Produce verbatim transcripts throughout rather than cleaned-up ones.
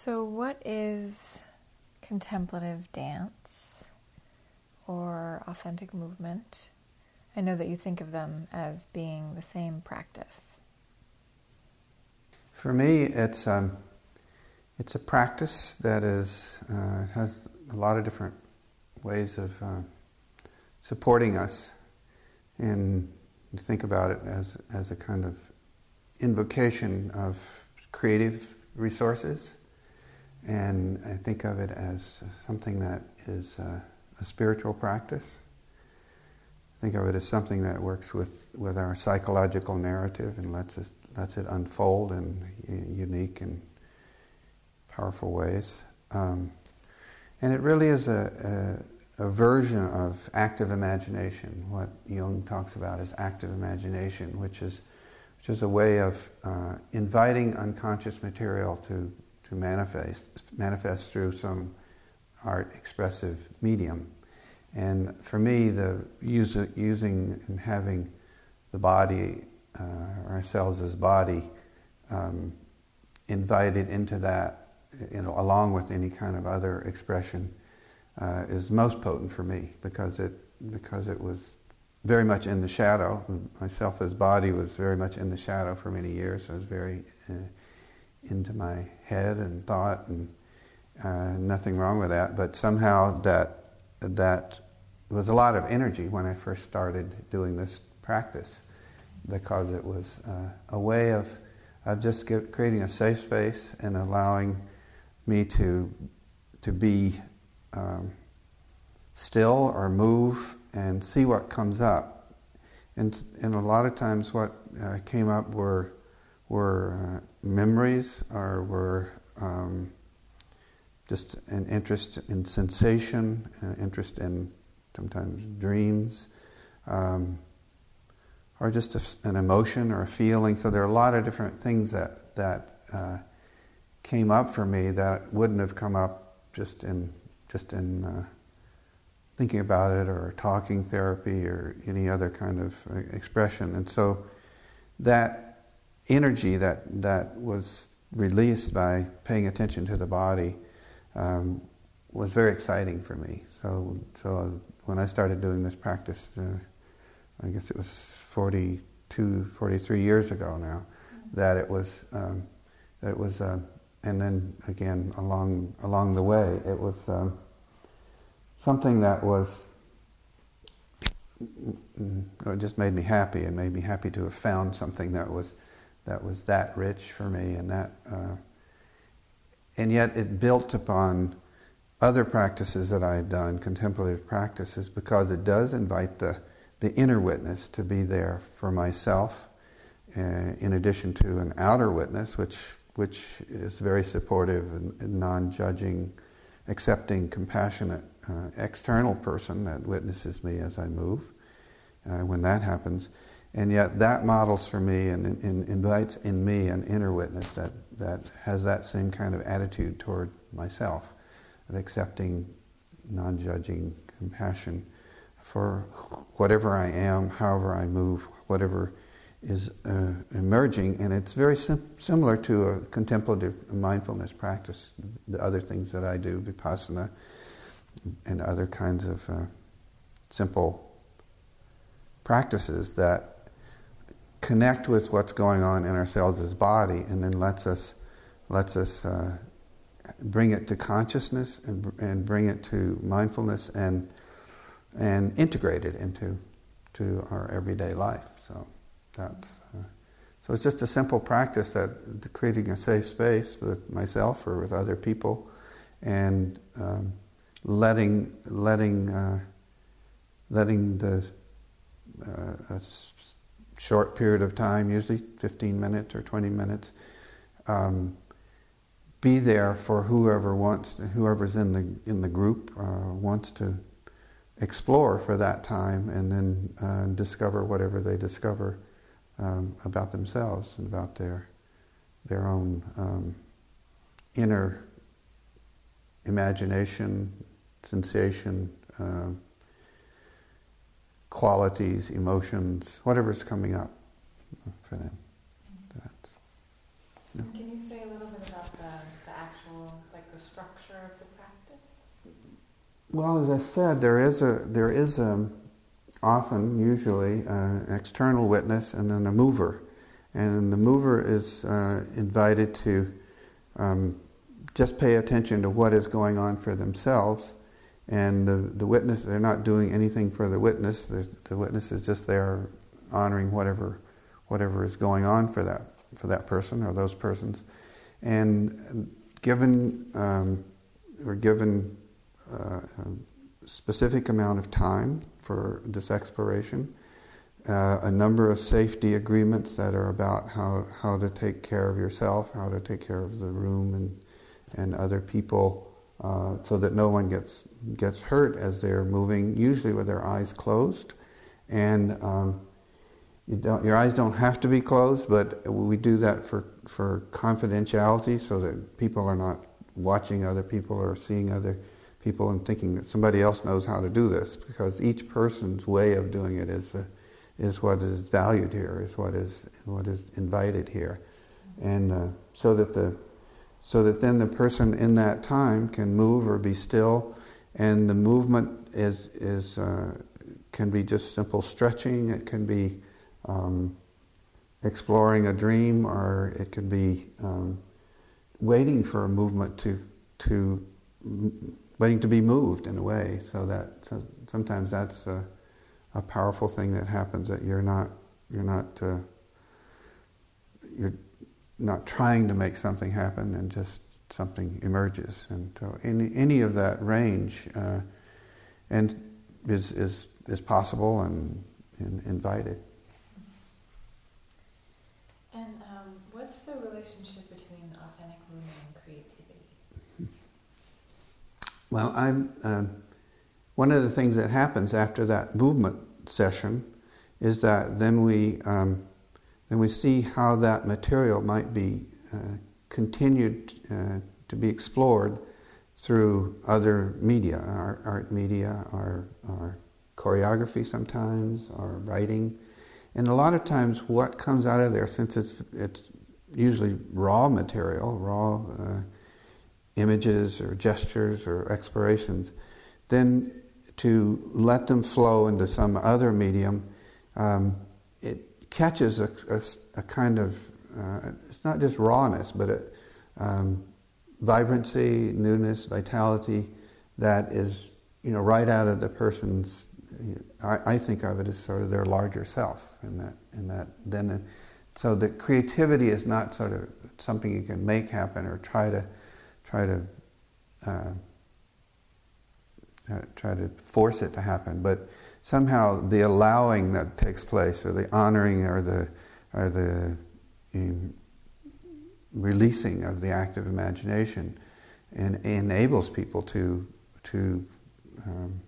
So what is contemplative dance or authentic movement? I know that you think of them as being the same practice. For me, it's um, it's a practice that is uh, has a lot of different ways of uh, supporting us, and you think about it as as a kind of invocation of creative resources, and I think of it as something that is uh, a spiritual practice. Think of it as something that works with, with our psychological narrative and lets us lets it unfold in unique and powerful ways. Um, and it really is a, a, a version of active imagination. What Jung talks about is active imagination, which is which is a way of uh, inviting unconscious material to to manifest manifest through some art expressive medium. And for me, the use, using and having the body, uh, ourselves as body, um, invited into that, you know, along with any kind of other expression, uh, is most potent for me because it because it was very much in the shadow. Myself as body was very much in the shadow for many years. I was very uh, into my head and thought, and uh, nothing wrong with that. But somehow that that was a lot of energy when I first started doing this practice, because it was uh, a way of of just get, creating a safe space and allowing me to to be um, still or move and see what comes up. And and a lot of times what uh, came up were were uh, memories, or were um, just an interest in sensation, an interest in sometimes dreams, um, or just a, an emotion or a feeling. So there are a lot of different things that that uh, came up for me that wouldn't have come up just in just in uh, thinking about it, or talking therapy, or any other kind of expression. And so that energy that that was released by paying attention to the body um, was very exciting for me. So so when I started doing this practice, uh, I guess it was forty-two, forty-three years ago now, that it was, um, that it was, uh, and then again along along the way, it was um, something that was, it just made me happy. It made me happy to have found something that was that was that rich for me, and that, uh, and yet it built upon other practices that I had done, contemplative practices, because it does invite the, the inner witness to be there for myself, uh, in addition to an outer witness, which which is very supportive and, and non-judging, accepting, compassionate uh, external person that witnesses me as I move, uh, when that happens. And yet that models for me and, and invites in me an inner witness that, that has that same kind of attitude toward myself, of accepting, non-judging compassion for whatever I am, however I move, whatever is uh, emerging. And it's very sim- similar to a contemplative mindfulness practice, the other things that I do, vipassana, and other kinds of uh, simple practices that connect with what's going on in ourselves as body, and then lets us lets us uh, bring it to consciousness and and bring it to mindfulness and and integrate it into to our everyday life. So that's uh, so it's just a simple practice that creating a safe space with myself or with other people, and um, letting letting uh, letting the uh, a short period of time, usually fifteen minutes or twenty minutes, um, be there for whoever wants, to, whoever's in the in the group uh, wants to explore for that time, and then uh, discover whatever they discover um, about themselves and about their their own um, inner imagination, sensation, uh, qualities, emotions, whatever's coming up for them. That's, yeah. Can you say a little bit about the, the actual, like the structure of the practice? Well, as I said, there is a there is a often, usually, an external witness and then a mover, and the mover is uh, invited to um, just pay attention to what is going on for themselves, and the the witness, they're not doing anything for the witness. The, the witness is just there honoring whatever whatever is going on for that for that person or those persons, and given um, or given. Uh, a specific amount of time for this exploration, uh, a number of safety agreements that are about how, how to take care of yourself, how to take care of the room and and other people, uh, so that no one gets gets hurt as they're moving, usually with their eyes closed. And um, you don't, your eyes don't have to be closed, but we do that for, for confidentiality, so that people are not watching other people or seeing other people and thinking that somebody else knows how to do this, because each person's way of doing it is uh, is what is valued here, is what is what is invited here, and uh, so that the so that then the person in that time can move or be still, and the movement is is uh, can be just simple stretching. It can be um, exploring a dream, or it could be um, waiting for a movement to to. waiting to be moved in a way, so that so sometimes that's a, a powerful thing that happens, that you're not you're not uh, you're not trying to make something happen, and just something emerges. And so any any of that range uh, and is is is possible and, and invited. And um, what's the relationship between authentic movement and creativity? Well, I'm, uh, one of the things that happens after that movement session is that then we um, then we see how that material might be uh, continued uh, to be explored through other media, art, art media, or, or choreography sometimes, or writing. And a lot of times what comes out of there, since it's, it's usually raw material, raw uh, images or gestures or explorations, then to let them flow into some other medium, um, it catches a, a, a kind of, uh, it's not just rawness, but a, um, vibrancy, newness, vitality that is, you know, right out of the person's, I, I think of it as sort of their larger self, in that, in that, then, so the creativity is not sort of something you can make happen or try to try to uh, uh, try to force it to happen, but somehow the allowing that takes place, or the honoring, or the or the um, releasing of the active imagination, and enables people to to um,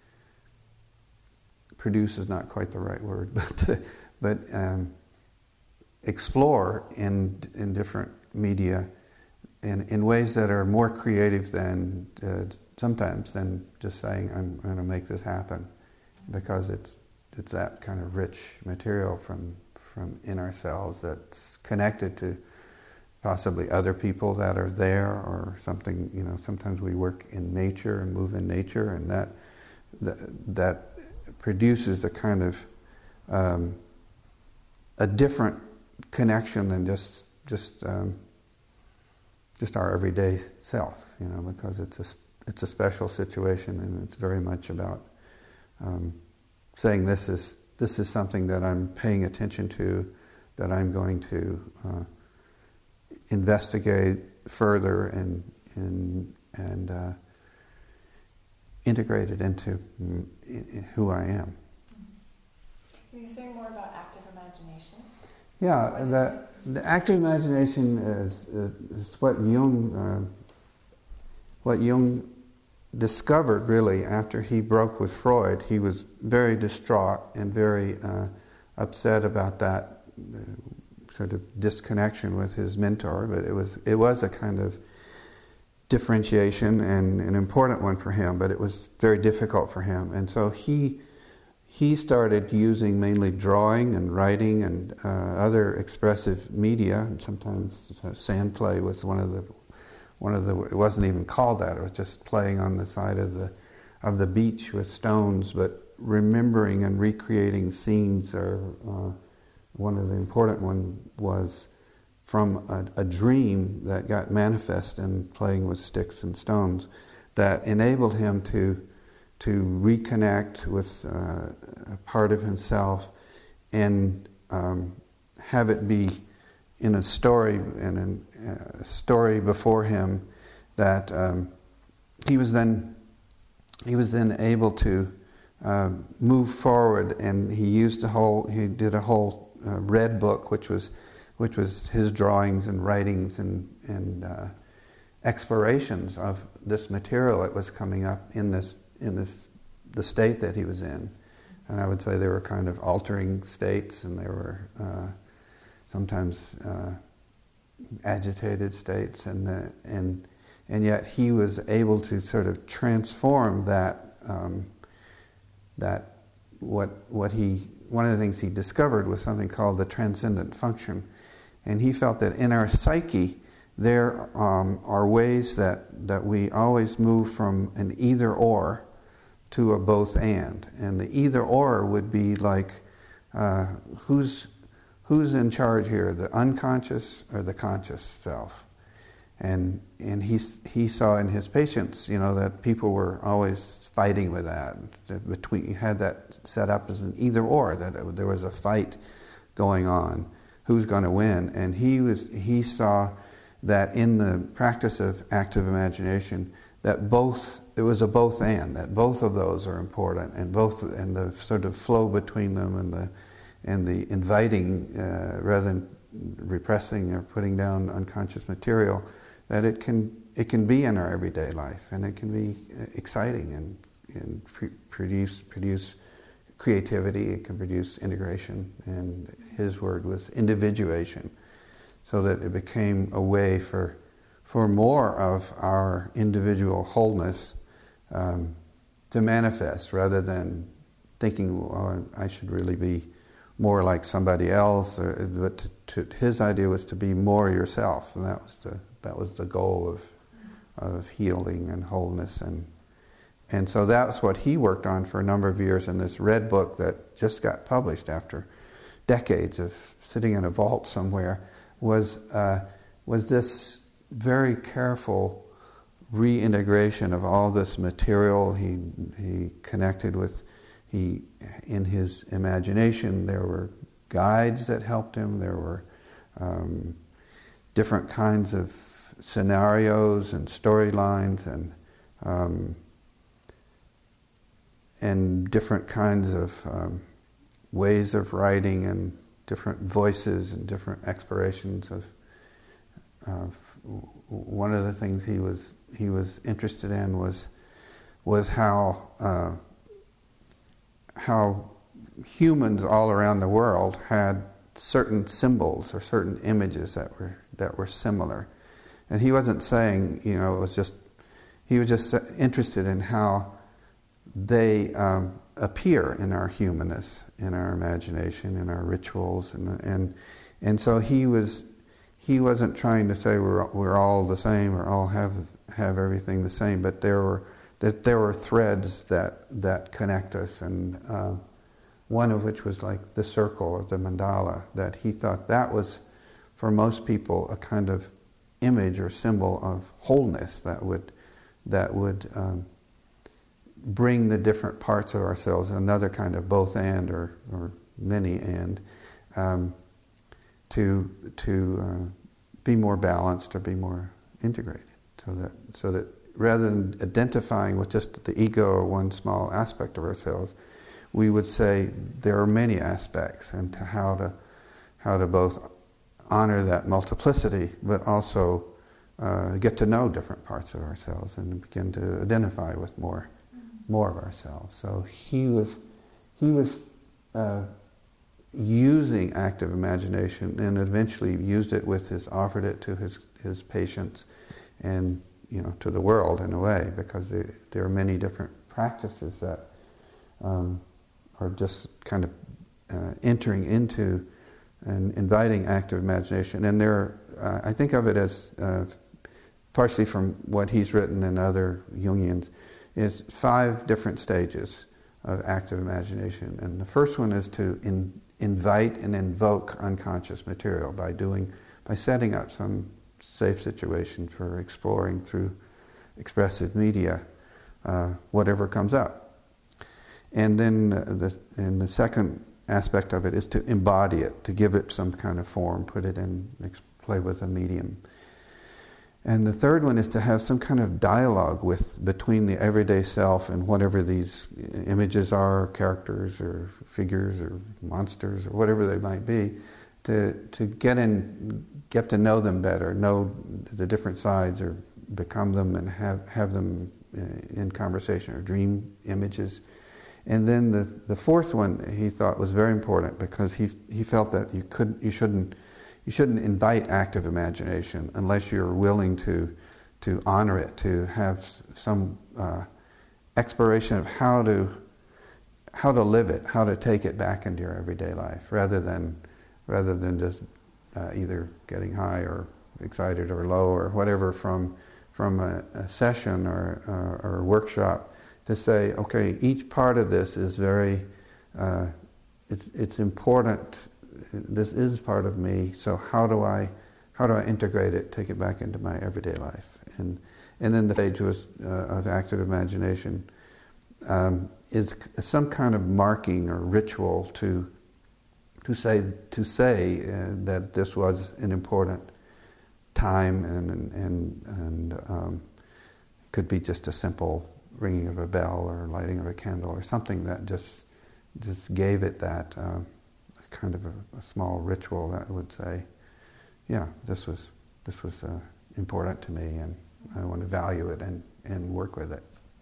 produce is not quite the right word, but but um, explore in in different media. In, in ways that are more creative than uh, sometimes than just saying I'm going to make this happen, because it's it's that kind of rich material from from in ourselves that's connected to possibly other people that are there, or something. You know, sometimes we work in nature and move in nature, and that that, that produces a kind of um, a different connection than just just. Um, just our everyday self, you know, because it's a, it's a special situation, and it's very much about um, saying this is this is something that I'm paying attention to, that I'm going to uh, investigate further and and and uh, integrate it into who I am. Can you say more about active imagination? Yeah, the, the active imagination is, is what Jung, uh, what Jung discovered really after he broke with Freud. He was very distraught and very uh, upset about that uh, sort of disconnection with his mentor. But it was it was a kind of differentiation, and an important one for him. But it was very difficult for him, and so he. He started using mainly drawing and writing and uh, other expressive media. And sometimes uh, sand play was one of the one of the, it wasn't even called that, it was just playing on the side of the of the beach with stones, but remembering and recreating scenes. Are, uh, one of the important ones was from a, a dream that got manifest in playing with sticks and stones that enabled him to to reconnect with uh, a part of himself and um, have it be in a story and a story before him that um, he was then he was then able to uh, move forward, and he used a whole he did a whole uh, red book, which was which was his drawings and writings and and uh, explorations of this material that was coming up in this in this the state that he was in. And I would say they were kind of altering states, and they were uh, sometimes uh, agitated states, and the, and and yet he was able to sort of transform that um, that what what he one of the things he discovered was something called the transcendent function, and he felt that in our psyche there um, are ways that that we always move from an either or to a both and, and the either or would be like uh, who's who's in charge here, the unconscious or the conscious self, and and he he saw in his patients, you know, that people were always fighting with that. that between you had that set up as an either or, that it, there was a fight going on, who's going to win, and he was he saw that in the practice of active imagination, that both, it was a both and, that both of those are important, and both, and the sort of flow between them, and the and the inviting uh, rather than repressing or putting down unconscious material, that it can it can be in our everyday life, and it can be exciting and and pre- produce produce creativity. It can produce integration, and his word was individuation, so that it became a way for. for more of our individual wholeness um, to manifest, rather than thinking, oh, I should really be more like somebody else. Or, but to, to, his idea was to be more yourself, and that was the that was the goal of of healing and wholeness, and and so that's what he worked on for a number of years in this red book that just got published after decades of sitting in a vault somewhere. Was uh, was this very careful reintegration of all this material. He he connected with, he in his imagination there were guides that helped him. There were um, different kinds of scenarios and storylines, and um, and different kinds of um, ways of writing, and different voices and different explorations of. of One of the things he was he was interested in was was how uh, how humans all around the world had certain symbols or certain images that were that were similar, and he wasn't saying, you know, it was just he was just interested in how they um, appear in our humanness, in our imagination, in our rituals, and and and so he was. He wasn't trying to say we're we're all the same or all have have everything the same, but there were that there were threads that that connect us, and uh, one of which was like the circle or the mandala. That he thought that was, for most people, a kind of image or symbol of wholeness that would that would um, bring the different parts of ourselves, another kind of both and or or many and. Um, to to uh, be more balanced or be more integrated, so that so that rather than identifying with just the ego or one small aspect of ourselves, we would say there are many aspects, and to how to how to both honor that multiplicity, but also uh, get to know different parts of ourselves and begin to identify with more more of ourselves. So he was he was. Uh, using active imagination, and eventually used it with his, offered it to his, his patients, and, you know, to the world in a way, because there, there are many different practices that um, are just kind of uh, entering into and inviting active imagination. And there, uh, I think of it as uh, partially from what he's written and other Jungians, is five different stages of active imagination. And the first one is to in, invite and invoke unconscious material by doing, by setting up some safe situation for exploring through expressive media, uh, whatever comes up. And then uh, the, and the second aspect of it is to embody it, to give it some kind of form, put it in, play with a medium. And the third one is to have some kind of dialogue with between the everyday self and whatever these images are, characters or figures or monsters or whatever they might be, to to get in, get to know them better, know the different sides or become them and have, have them in conversation or dream images. And then the the fourth one he thought was very important because he he felt that you could you shouldn't You shouldn't invite active imagination unless you're willing to to honor it, to have some uh, exploration of how to how to live it, how to take it back into your everyday life, rather than rather than just uh, either getting high or excited or low or whatever from from a, a session or uh, or a workshop. To say, okay, each part of this is very uh, it's it's important. This is part of me, so how do I how do I integrate it, take it back into my everyday life? And and then the stage was, uh, of active imagination um, is some kind of marking or ritual to to say to say uh, that this was an important time, and and and, and um, could be just a simple ringing of a bell or lighting of a candle or something that just just gave it that. Uh, kind of a, a small ritual that would say, yeah, this was this was uh, important to me, and I want to value it and, and work with it.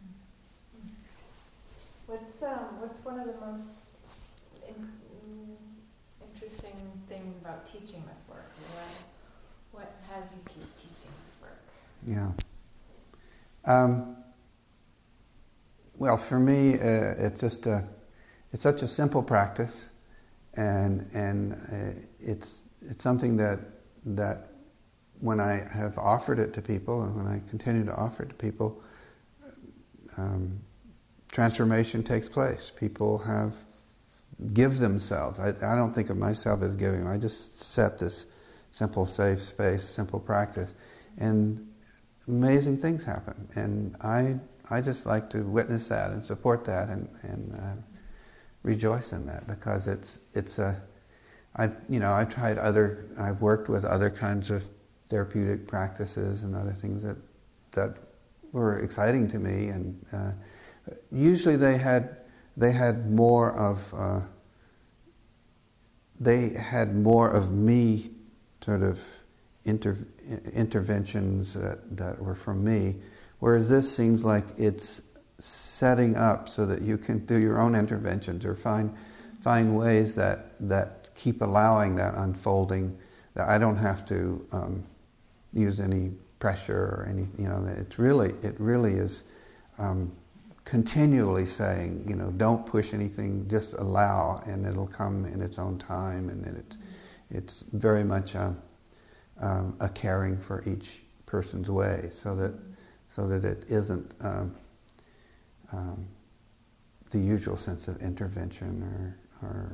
What's um, what's one of the most in, interesting things about teaching this work? What, what has you keep teaching this work? Yeah. Um, well, for me, uh, it's just a, it's such a simple practice. And and uh, it's it's something that that when I have offered it to people and when I continue to offer it to people, um, transformation takes place. People have give themselves. I, I don't think of myself as giving. I just set this simple, safe space, simple practice, and amazing things happen. And I I just like to witness that and support that and and. Uh, rejoice in that, because it's it's a I you know I've tried other I've worked with other kinds of therapeutic practices and other things that that were exciting to me, and uh, usually they had they had more of uh, they had more of me sort of inter, interventions that, that were from me, whereas this seems like it's setting up so that you can do your own interventions or find find ways that that keep allowing that unfolding, that I don't have to um, use any pressure or any, you know, it's really, it really is um, continually saying, you know, don't push anything, just allow, and it'll come in its own time, and it, it's very much a, um, a caring for each person's way, so that so that it isn't um, um, the usual sense of intervention or, or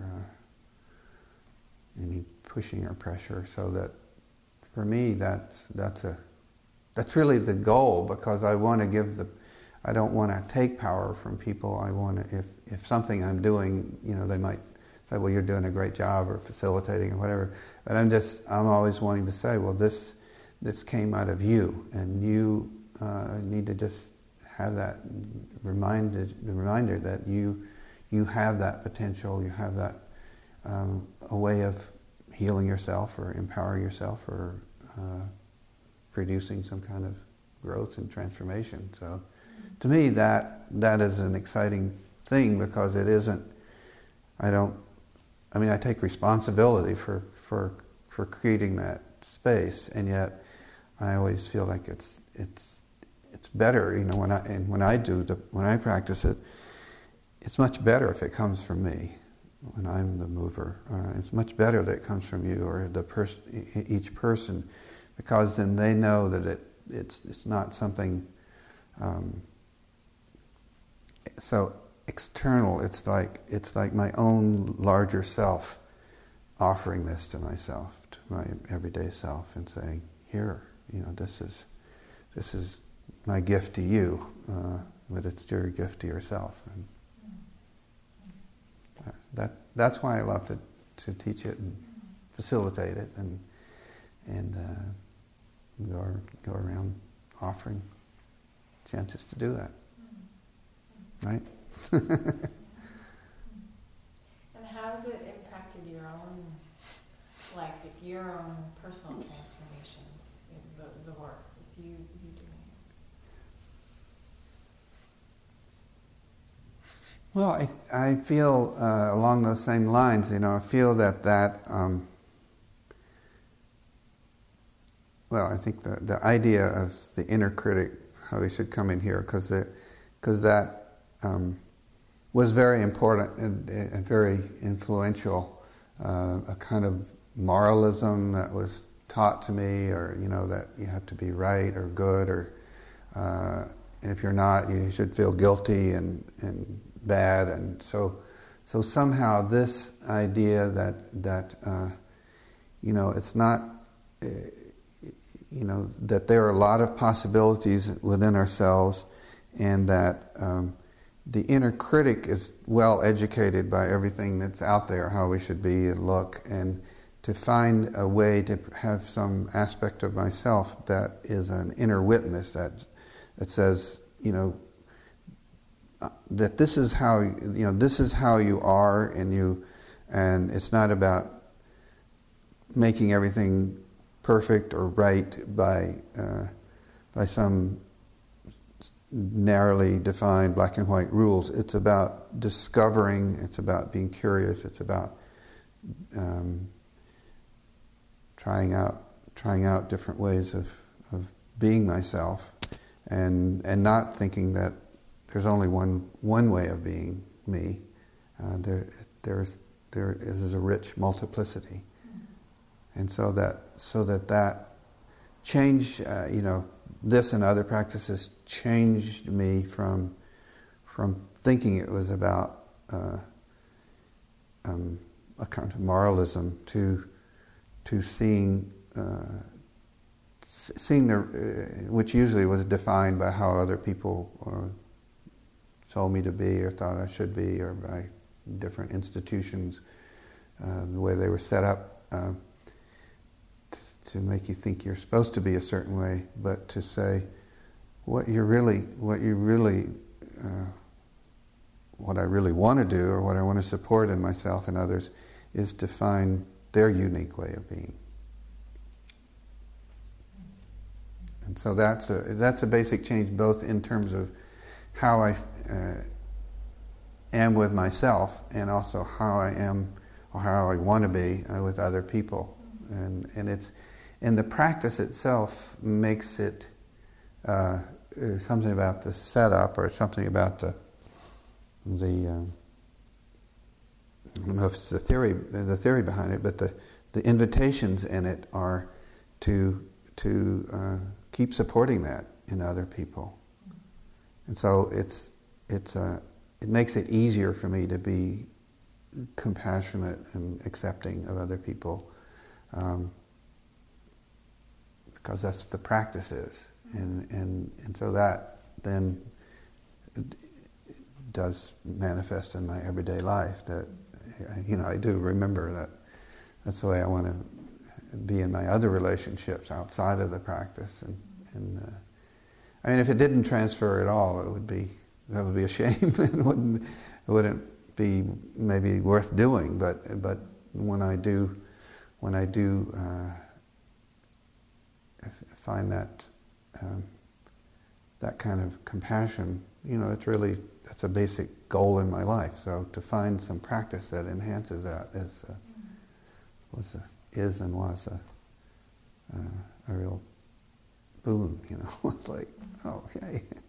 uh, any pushing or pressure. So that, for me, that's that's a that's really the goal, because I want to give the, I don't want to take power from people. I want to, if if something I'm doing, you know, they might say, well, you're doing a great job, or facilitating or whatever. But I'm just, I'm always wanting to say, well, this this came out of you, and you uh, need to just have that reminded, the reminder that you you have that potential, you have that um, a way of healing yourself or empowering yourself or uh, producing some kind of growth and transformation. So, to me, that that is an exciting thing, because it isn't. I don't. I mean, I take responsibility for for for creating that space, and yet I always feel like it's it's it's better. You know, when I and when I do the when I practice it, it's much better if it comes from me, when I'm the mover. Uh, it's much better that it comes from you or the person, each person, because then they know that it it's it's not something um, so external. It's like it's like my own larger self offering this to myself, to my everyday self, and saying, "Here, you know, this is this is my gift to you, uh, but it's your gift to yourself." And that that's why I love to to teach it and facilitate it, and and uh, go go around offering chances to do that, right? And how has it impacted your own life, like your own personal transformations, in the, the work with you, you doing it? Well, I, I feel uh, along those same lines, you know, I feel that that, um, well, I think the, the idea of the inner critic, how we should come in here, because because that um, was very important and, and very influential, uh, a kind of moralism that was taught to me, or, you know, that you have to be right or good, or uh, if you're not, you should feel guilty and, and bad. And so so somehow this idea that, that uh, you know, it's not... Uh, you know, that there are a lot of possibilities within ourselves, and that um, the inner critic is well educated by everything that's out there, how we should be and look, and to find a way to have some aspect of myself that is an inner witness that that says, you know, that this is how, you know, this is how you are, and you, and it's not about making everything perfect or right by uh, by some narrowly defined black and white rules. It's about discovering. It's about being curious. It's about um, trying out trying out different ways of, of being myself, and and not thinking that there's only one one way of being me. Uh, there there's there is a rich multiplicity. And so that so that that change, uh, you know, this and other practices changed me from from thinking it was about uh, um, a kind of moralism to to seeing uh, seeing the uh, which usually was defined by how other people uh, told me to be or thought I should be, or by different institutions, uh, the way they were set up. Uh, to make you think you're supposed to be a certain way, but to say what you really, what you really, uh, what I really want to do, or what I want to support in myself and others, is to find their unique way of being. And so that's a that's a basic change, both in terms of how I uh, am with myself, and also how I am, or how I want to be uh, with other people, and and it's. And the practice itself makes it uh, something about the setup, or something about the the um, I don't know if it's the theory the theory behind it, but the, the invitations in it are to to uh, keep supporting that in other people, and so it's it's uh, it makes it easier for me to be compassionate and accepting of other people. Um, because that's what the practice is. And, and and so that then does manifest in my everyday life, that, you know, I do remember that that's the way I want to be in my other relationships outside of the practice. And, and uh, I mean, if it didn't transfer at all, it would be, that would be a shame. It wouldn't, it wouldn't be maybe worth doing. But but when I do, when I do uh, find that um, that kind of compassion, you know, it's really, that's a basic goal in my life. So to find some practice that enhances that is uh, was a, is and was a uh, a real boon. You know, it's like, oh, okay.